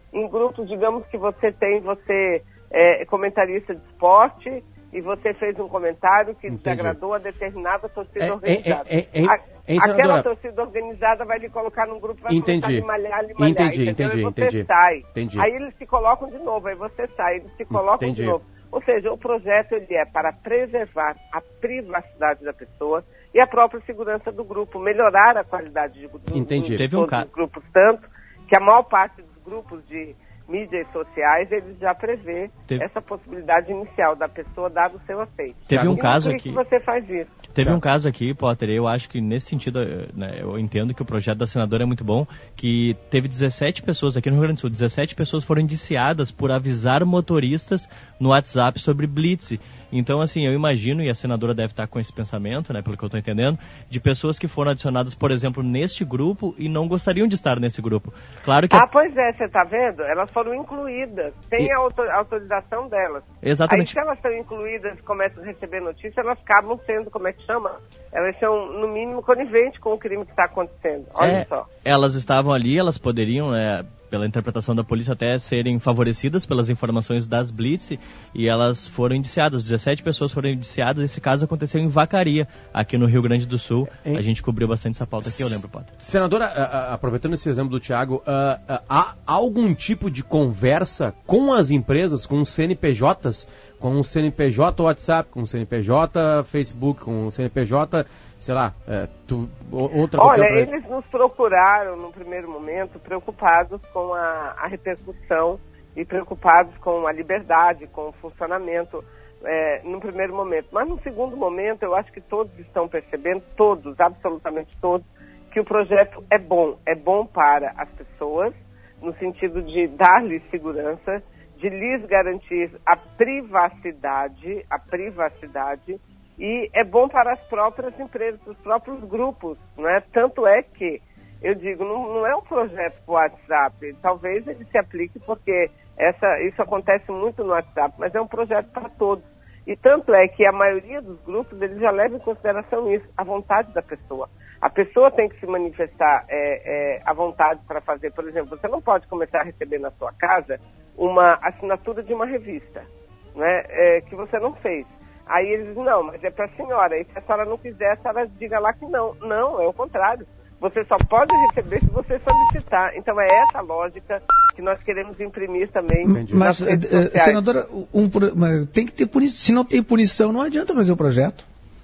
em grupos, digamos que você tem, você é comentarista de esporte e você fez um comentário que desagradou a determinada torcida É, organizada. é, é, é, a, é, aquela senadora? torcida organizada vai lhe colocar num grupo e vai Entendi. começar a lhe malhar, lhe malhar. Entendi, entendeu? entendi, E você entendi. sai. Entendi. Aí eles se colocam de novo, aí você sai, eles se colocam Entendi. de novo. Ou seja, o projeto ele é para preservar a privacidade da pessoa e a própria segurança do grupo, melhorar a qualidade de, do, Entendi. de Teve um todos ca- os grupos, tanto que a maior parte dos grupos de mídias sociais, eles já prevê Teve- essa possibilidade inicial da pessoa dar o seu aceite. Teve um E caso por aqui- que você faz isso? Teve um caso aqui, Potter, eu acho que nesse sentido, né, eu entendo que o projeto da senadora é muito bom, que teve dezessete pessoas aqui no Rio Grande do Sul, dezessete pessoas foram indiciadas por avisar motoristas no WhatsApp sobre blitz. Então, assim, eu imagino, e a senadora deve estar com esse pensamento, né, pelo que eu estou entendendo, de pessoas que foram adicionadas, por exemplo, neste grupo e não gostariam de estar nesse grupo. Claro que... Ah, pois é, você está vendo? Elas foram incluídas, tem E- a auto- autorização delas. Exatamente. Aí, se elas estão incluídas e começam a receber notícia, elas acabam sendo, como é que chama? Elas são, no mínimo, coniventes com o crime que está acontecendo. Olha É, só. elas estavam ali, elas poderiam, né, pela interpretação da polícia, até serem favorecidas pelas informações das blitz, e elas foram indiciadas, dezessete pessoas foram indiciadas. Esse caso aconteceu em Vacaria, aqui no Rio Grande do Sul. Em- A gente cobriu bastante essa pauta aqui, eu lembro, Potter. Senadora, a- a- aproveitando esse exemplo do Thiago, ah, ah, há algum tipo de conversa com as empresas, com os C N P Js, com o C N P J WhatsApp, com o C N P J Facebook, com o C N P J, sei lá, é, tu, o- outra Olha, qualquer outra- eles nos procuraram, no primeiro momento, preocupados com a, a repercussão e preocupados com a liberdade, com o funcionamento, é, no primeiro momento. Mas no segundo momento, eu acho que todos estão percebendo, todos, absolutamente todos, que o projeto é bom. É bom para as pessoas, no sentido de dar-lhes segurança, de lhes garantir a privacidade, a privacidade, e é bom para as próprias empresas, os próprios grupos, não é? Tanto é que, eu digo, não, não é um projeto para o WhatsApp, talvez ele se aplique porque essa, isso acontece muito no WhatsApp, mas é um projeto para todos. E tanto é que a maioria dos grupos, eles já levam em consideração isso, a vontade da pessoa. A pessoa tem que se manifestar é, é, à vontade para fazer, por exemplo, você não pode começar a receber na sua casa uma assinatura de uma revista, né, é, que você não fez. Aí eles dizem, não, mas é para a senhora, e se a senhora não quiser, a senhora diga lá que não. Não, é o contrário. Você só pode receber se você solicitar. Então é essa lógica que nós queremos imprimir também. Mas, nas redes eh, sociais. senadora, um, pro- mas tem que ter punição. Se não tem punição, não adianta fazer o projeto.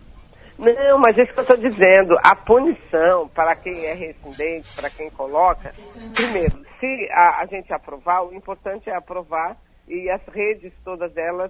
Não, mas é isso que eu estou dizendo. A punição para quem é rescindente, para quem coloca, primeiro, se a, a gente aprovar, o importante é aprovar e as redes, todas elas,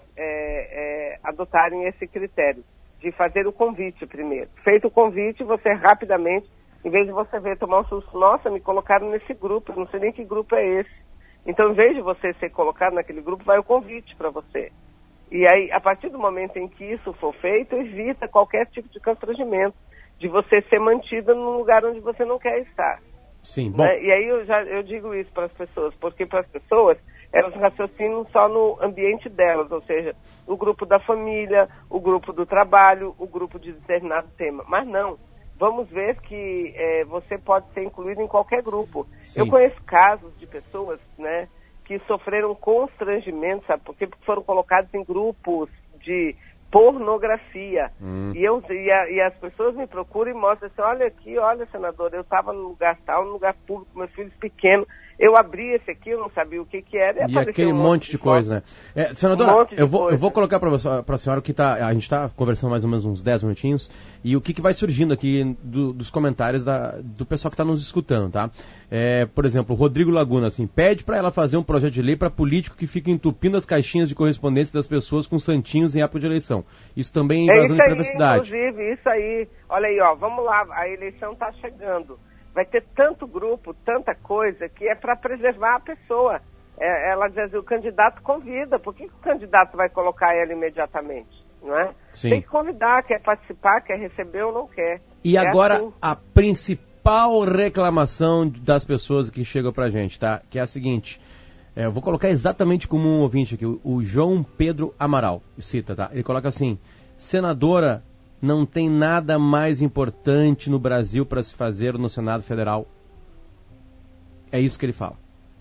é, é, adotarem esse critério de fazer o convite primeiro. Feito o convite, você rapidamente, em vez de você ver, tomar um susto, nossa, me colocaram nesse grupo, eu não sei nem que grupo é esse. Então, em vez de você ser colocado naquele grupo, vai o convite para você. E aí, a partir do momento em que isso for feito, evita qualquer tipo de constrangimento, de você ser mantida num lugar onde você não quer estar. Sim, bom. Né? E aí eu, já, eu digo isso para as pessoas, porque para as pessoas, elas raciocinam só no ambiente delas, ou seja, o grupo da família, o grupo do trabalho, o grupo de determinado tema. Mas não, vamos ver que é, você pode ser incluído em qualquer grupo. Sim. Eu conheço casos de pessoas, né, que sofreram constrangimento, sabe por quê? Porque foram colocados em grupos de pornografia. Hum. E, eu, e, a, e as pessoas me procuram e mostram assim, olha aqui, olha, senador, eu estava num lugar tal, num lugar público, meus filhos pequenos, eu abri esse aqui, eu não sabia o que que era. E apareceu aquele um monte de coisa, né? É, senadora, Um monte de eu, vou, eu coisa. vou colocar para a senhora o que tá. A gente está conversando mais ou menos uns dez minutinhos e o que, que vai surgindo aqui do- dos comentários da- do pessoal que está nos escutando, tá? É, por exemplo, o Rodrigo Laguna, assim, pede para ela fazer um projeto de lei para político que fica entupindo as caixinhas de correspondência das pessoas com santinhos em época de eleição. Isso também é É invasão isso de aí, privacidade. inclusive, isso aí. Olha aí, ó, vamos lá, a eleição está chegando. Vai ter tanto grupo, tanta coisa, que é para preservar a pessoa. É, ela diz, o candidato convida, por que, que o candidato vai colocar ela imediatamente? Não é? Sim. Tem que convidar, quer participar, quer receber ou não quer. E É agora, assim. a principal reclamação das pessoas que chegam pra gente, tá? Que é a seguinte, é, eu vou colocar exatamente como um ouvinte aqui, o, o João Pedro Amaral, cita, tá? Ele coloca assim, senadora, não tem nada mais importante no Brasil para se fazer no Senado Federal. É isso que ele fala.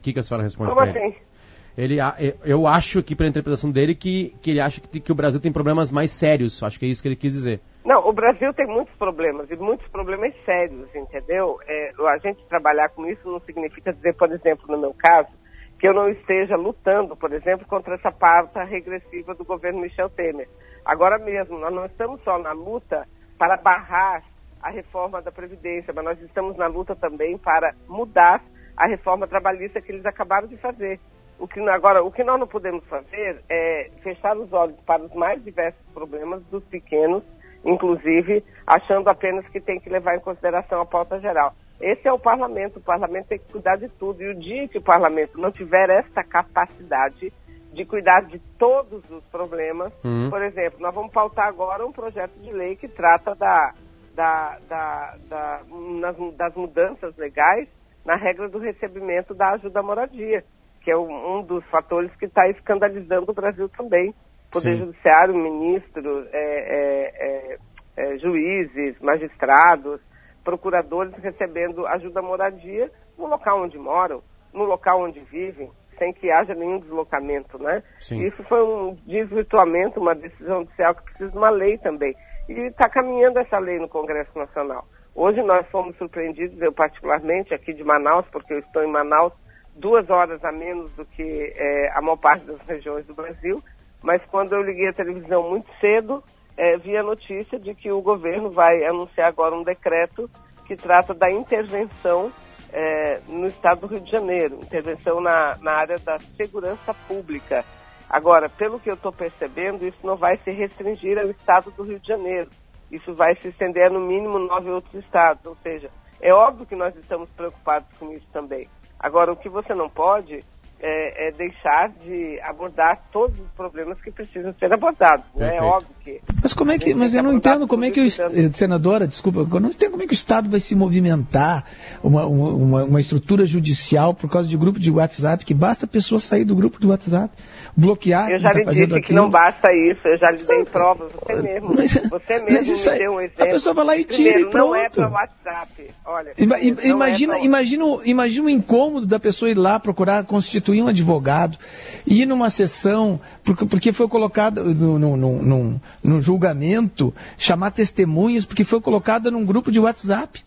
que, que a senhora responde Como pra assim? ele? Ele, eu acho que, pela interpretação dele, que, que ele acha que, que o Brasil tem problemas mais sérios. Acho que é isso que ele quis dizer. Não, o Brasil tem muitos problemas, e muitos problemas sérios, entendeu? É, a gente trabalhar com isso não significa dizer, por exemplo, no meu caso, que eu não esteja lutando, por exemplo, contra essa pauta regressiva do governo Michel Temer. Agora mesmo, nós não estamos só na luta para barrar a reforma da Previdência, mas nós estamos na luta também para mudar a reforma trabalhista que eles acabaram de fazer. O que, agora, o que nós não podemos fazer é fechar os olhos para os mais diversos problemas dos pequenos, inclusive achando apenas que tem que levar em consideração a pauta geral. Esse é o parlamento, o parlamento tem que cuidar de tudo. E o dia que o parlamento não tiver essa capacidade de cuidar de todos os problemas, uhum. Por exemplo, nós vamos pautar agora um projeto de lei que trata da, da, da, da, nas, das mudanças legais na regra do recebimento da ajuda à moradia, que é um, um dos fatores que está escandalizando o Brasil também. Poder Sim. Judiciário, ministro, é, é, é, é, juízes, magistrados, procuradores recebendo ajuda à moradia no local onde moram, no local onde vivem, sem que haja nenhum deslocamento, né? Sim. Isso foi um desvirtuamento, uma decisão judicial que precisa de uma lei também. E está caminhando essa lei no Congresso Nacional. Hoje nós fomos surpreendidos, eu particularmente, aqui de Manaus, porque eu estou em Manaus, duas horas a menos do que é, a maior parte das regiões do Brasil, mas quando eu liguei a televisão muito cedo, é, vi a notícia de que o governo vai anunciar agora um decreto que trata da intervenção é, no estado do Rio de Janeiro, intervenção na, na área da segurança pública. Agora, pelo que eu estou percebendo, isso não vai se restringir ao estado do Rio de Janeiro, isso vai se estender a no mínimo nove outros estados, ou seja, é óbvio que nós estamos preocupados com isso também. Agora, o que você não pode é, é deixar de abordar todos os problemas que precisam ser abordados, né? É óbvio que... Mas como é que, mas eu não entendo como é que o, senadora, desculpa, eu não entendo como é que o Estado vai se movimentar uma, uma, uma estrutura judicial por causa de grupo de WhatsApp, que basta a pessoa sair do grupo de WhatsApp, bloquear... Eu já lhe disse que não basta isso, eu já lhe dei provas, você mesmo, mas, você mesmo me deu um exemplo. A pessoa vai lá e tira Primeiro, e pronto. Não é para WhatsApp, olha... Ima, imagina, é imagina, imagina o incômodo da pessoa ir lá procurar constituir um advogado, ir numa sessão, porque, porque foi colocado no, no, no, no julgamento, chamar testemunhas, porque foi colocada num grupo de WhatsApp.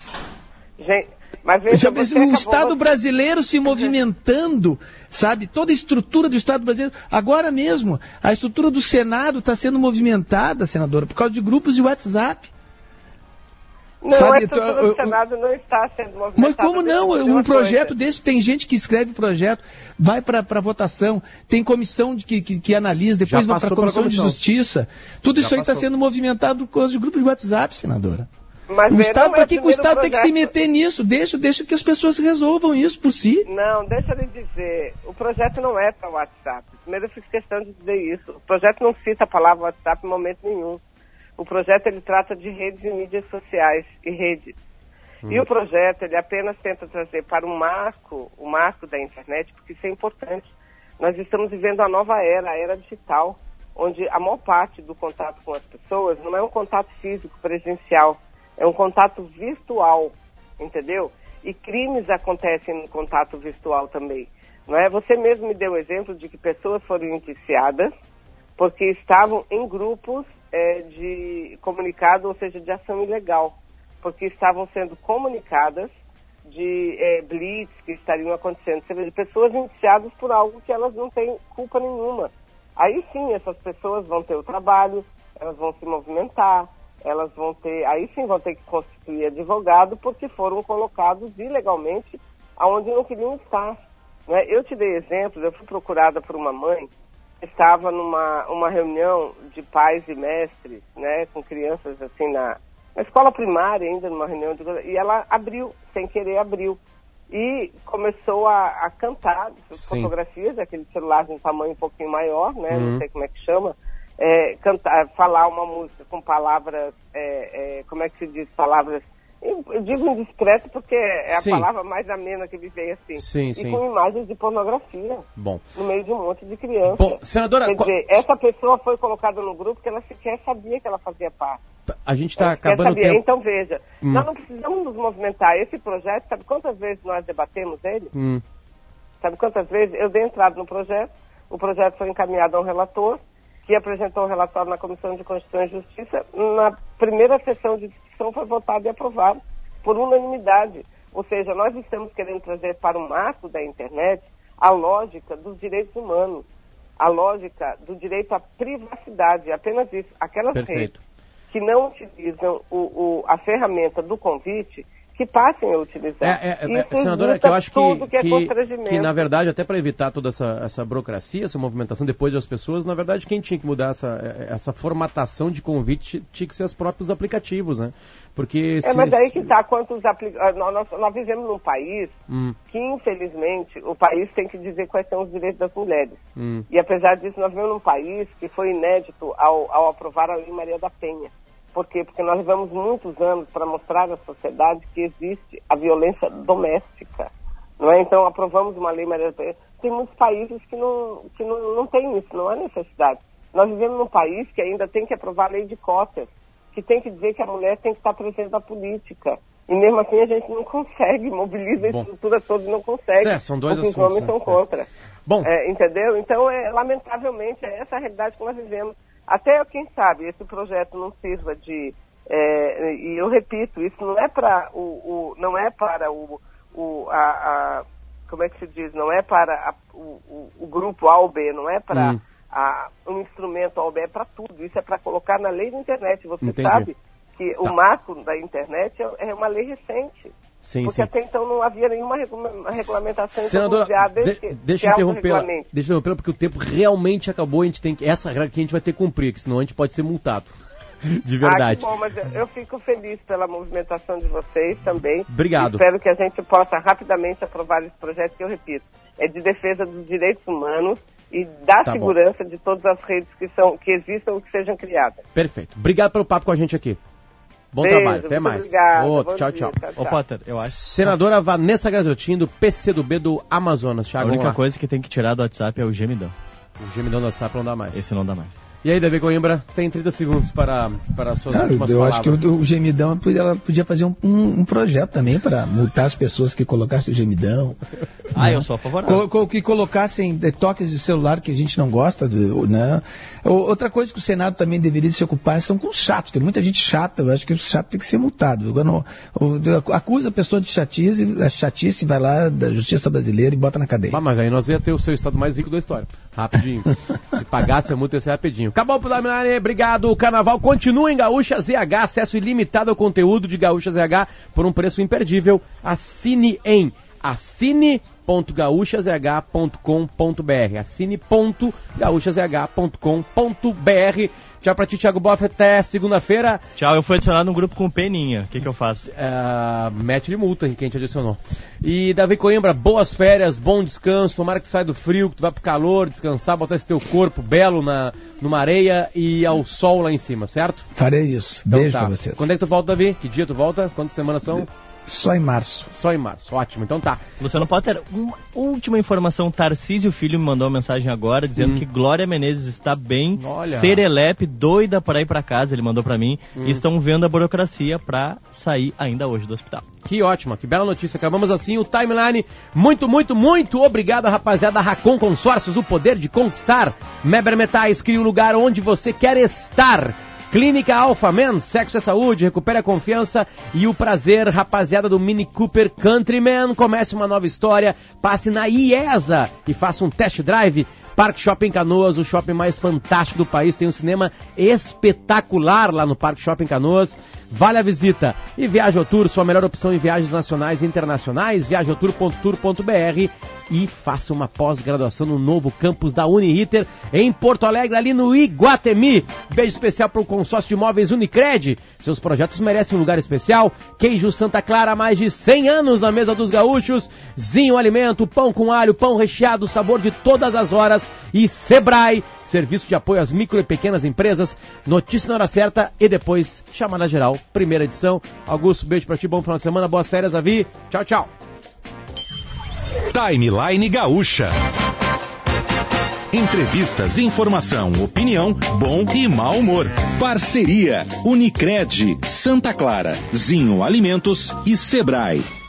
Gente, mas veja, Já, o Estado você... brasileiro se movimentando, sabe? Toda a estrutura do Estado brasileiro. Agora mesmo, a estrutura do Senado está sendo movimentada, senadora, por causa de grupos de WhatsApp. Não, sabe, a estrutura do Senado não está sendo movimentada. Mas como não? Um projeto coisa. desse, tem gente que escreve o projeto, vai para votação, tem comissão de, que, que, que analisa, depois vai para a comissão, comissão de Justiça. Tudo Já isso aí está sendo movimentado por causa de grupos de WhatsApp, senadora. Mas o Estado, é para que o Estado projeto. tem que se meter nisso? Deixa, deixa que as pessoas resolvam isso por si. Não, deixa eu lhe dizer, o projeto não é para o WhatsApp. Primeiro eu fiz questão de dizer isso. O projeto não cita a palavra WhatsApp em momento nenhum. O projeto ele trata de redes e mídias sociais e redes. Hum. E o projeto ele apenas tenta trazer para o marco, o marco da internet, porque isso é importante. Nós estamos vivendo a nova era, a era digital, onde a maior parte do contato com as pessoas não é um contato físico, presencial, é um contato virtual, entendeu? E crimes acontecem no contato virtual também. Não é? Você mesmo me deu o exemplo de que pessoas foram indiciadas porque estavam em grupos é, de comunicado, ou seja, de ação ilegal, porque estavam sendo comunicadas de é, blitz que estariam acontecendo, ou seja, de pessoas indiciadas por algo que elas não têm culpa nenhuma. Aí sim, essas pessoas vão ter o trabalho, elas vão se movimentar, elas vão ter, aí sim vão ter que constituir advogado, porque foram colocados ilegalmente aonde não queriam estar. Né? Eu te dei exemplos, eu fui procurada por uma mãe, estava numa uma reunião de pais e mestres, né, com crianças assim na, na escola primária ainda, numa reunião de, e ela abriu, sem querer abriu, e começou a, a cantar Sim. fotografias, aquele celular de um tamanho um pouquinho maior, né, uhum. não sei como é que chama, é, cantar, falar uma música com palavras, é, é, como é que se diz, palavras, eu digo indiscreto porque é a sim. palavra mais amena que me veio assim. Sim, e sim. com imagens de pornografia. Bom. No meio de um monte de crianças. Bom, senadora... Quer dizer, essa pessoa foi colocada no grupo que ela sequer sabia que ela fazia parte. A gente está acabando o tempo. Então veja, hum. nós não precisamos nos movimentar. Esse projeto, sabe quantas vezes nós debatemos ele? Hum. Sabe quantas vezes eu dei entrada no projeto, o projeto foi encaminhado a um relator, que apresentou o relatório na Comissão de Constituição e Justiça. Na primeira sessão de discussão foi votado e aprovado por unanimidade. Ou seja, nós estamos querendo trazer para o marco da internet a lógica dos direitos humanos, a lógica do direito à privacidade, apenas isso. Aquelas Perfeito. redes que não utilizam o, o, a ferramenta do convite, que passem a utilizar. É, é, Isso é, senadora, que eu acho que, que, é que, que, na verdade, até para evitar toda essa, essa burocracia, essa movimentação depois das pessoas, na verdade, quem tinha que mudar essa, essa formatação de convite tinha que ser os próprios aplicativos, né? Porque é, se, mas aí se... que está, quantos aplicativos... Nós, nós vivemos num país hum. que, infelizmente, o país tem que dizer quais são os direitos das mulheres. Hum. E, apesar disso, nós vivemos num país que foi inédito ao, ao aprovar a Lei Maria da Penha. Por quê? Porque nós levamos muitos anos para mostrar à sociedade que existe a violência doméstica. Não é? Então, aprovamos uma Lei Maria da Penha. Tem muitos países que não, que não, não tem isso, não há necessidade. Nós vivemos num país que ainda tem que aprovar a lei de cotas, que tem que dizer que a mulher tem que estar presente na política. E mesmo assim a gente não consegue, mobiliza Bom. a estrutura toda e não consegue. Certo, são dois porque assuntos, os homens né? são contra. Bom. É, entendeu? Então, é, lamentavelmente, é essa a realidade que nós vivemos. Até, quem sabe, esse projeto não sirva de... É, e eu repito, isso não é para o, o, não é para o, o a, a, como é que se diz, não é para a, o, o, o grupo A ou B, não é para hum. a, um instrumento A ou B, é para tudo. Isso é para colocar na lei da internet. Você Entendi. sabe que Tá. o marco da internet é, é uma lei recente. Sim, porque sim. até então não havia nenhuma regula regulamentação. Senadora, então, desde de, que, deixa que eu interrompê-la, regulamente. deixa eu interrompê-la, porque o tempo realmente acabou, a gente tem que, essa regra que a gente vai ter que cumprir, que senão a gente pode ser multado. De verdade. Ah, que bom, mas eu, eu fico feliz pela movimentação de vocês também. Obrigado. Espero que a gente possa rapidamente aprovar esse projeto, que eu repito, é de defesa dos direitos humanos e da Tá segurança bom. de todas as redes que, são, que existam ou que sejam criadas. Perfeito. Obrigado pelo papo com a gente aqui. Bom Beijo, trabalho, até mais. Obrigado, Outro, tchau, dia, tchau. tchau, tchau. Ô, Potter, eu acho... Senadora Vanessa Graziotin, do P C do B do Amazonas. Thiago, a única vamos lá. coisa que tem que tirar do WhatsApp é o gemidão. O gemidão do WhatsApp não dá mais. Esse não dá mais. E aí, Davi Coimbra, tem trinta segundos para, para as suas Não, últimas eu palavras. acho que o, o gemidão, ela podia fazer um, um, um projeto também para multar as pessoas que colocassem o gemidão. Ah, né? eu sou a favorável. Col que colocassem de, toques de celular que a gente não gosta, de, né? Outra coisa que o Senado também deveria se ocupar são com os chatos. Tem muita gente chata, eu acho que o chato tem que ser multado. Agora, não, o, acusa a pessoa de chatice, a chatice vai lá da Justiça Brasileira e bota na cadeia. Ah, mas aí nós ia ter o seu estado mais rico da história. Rapidinho. Se pagasse a multa, ia ser rapidinho. Acabou o Timeline, obrigado. O carnaval continua em Gaúcha Z H. Acesso ilimitado ao conteúdo de Gaúcha Z H por um preço imperdível. Assine em assine ponto gaúcha z h ponto com ponto b r. assine ponto gaúcha z h ponto com ponto b r. Tchau pra ti, Thiago Boff, até segunda-feira. Tchau, eu fui adicionado num grupo com Peninha. O que que eu faço? Uh, mete de multa em quem te adicionou. E Davi Coimbra, boas férias, bom descanso. Tomara que tu saia do frio, que tu vá pro calor, descansar, botar esse teu corpo belo na, numa areia e ao sol lá em cima, certo? Farei isso. Então, Beijo tá. pra vocês. Quando é que tu volta, Davi? Que dia tu volta? Quantas semanas são? Só em março. Só em março, ótimo, então tá. Luciano Potter, uma última informação, Tarcísio Filho me mandou uma mensagem agora dizendo hum. que Glória Menezes está bem, Olha. serelepe, doida para ir para casa, ele mandou para mim, hum. e estão vendo a burocracia para sair ainda hoje do hospital. Que ótima, que bela notícia. Acabamos assim o Timeline. Muito, muito, muito obrigado, rapaziada. Racon Consórcios, o poder de conquistar. Meber Metais, cria o lugar onde você quer estar. Clínica Alpha Man, sexo é saúde, recupere a confiança e o prazer, rapaziada do Mini Cooper Countryman. Comece uma nova história, passe na IESA e faça um test drive. Parque Shopping Canoas, o shopping mais fantástico do país, tem um cinema espetacular lá no Parque Shopping Canoas. Vale a visita. E Viajotour, sua melhor opção em viagens nacionais e internacionais, viajotour ponto tour ponto b r, e faça uma pós-graduação no novo campus da Uniriter em Porto Alegre, ali no Iguatemi. Beijo especial para o consórcio de imóveis Unicred. Seus projetos merecem um lugar especial. Queijo Santa Clara, há mais de cem anos na mesa dos gaúchos. Zinho Alimento, pão com alho, pão recheado, sabor de todas as horas. E Sebrae, serviço de apoio às micro e pequenas empresas. Notícia na hora certa e depois chamada geral, primeira edição. Augusto, beijo pra ti, bom final de semana, boas férias, Davi. Tchau, tchau. Timeline Gaúcha. Entrevistas, informação, opinião, bom e mau humor. Parceria Unicred, Santa Clara, Zinho Alimentos e Sebrae.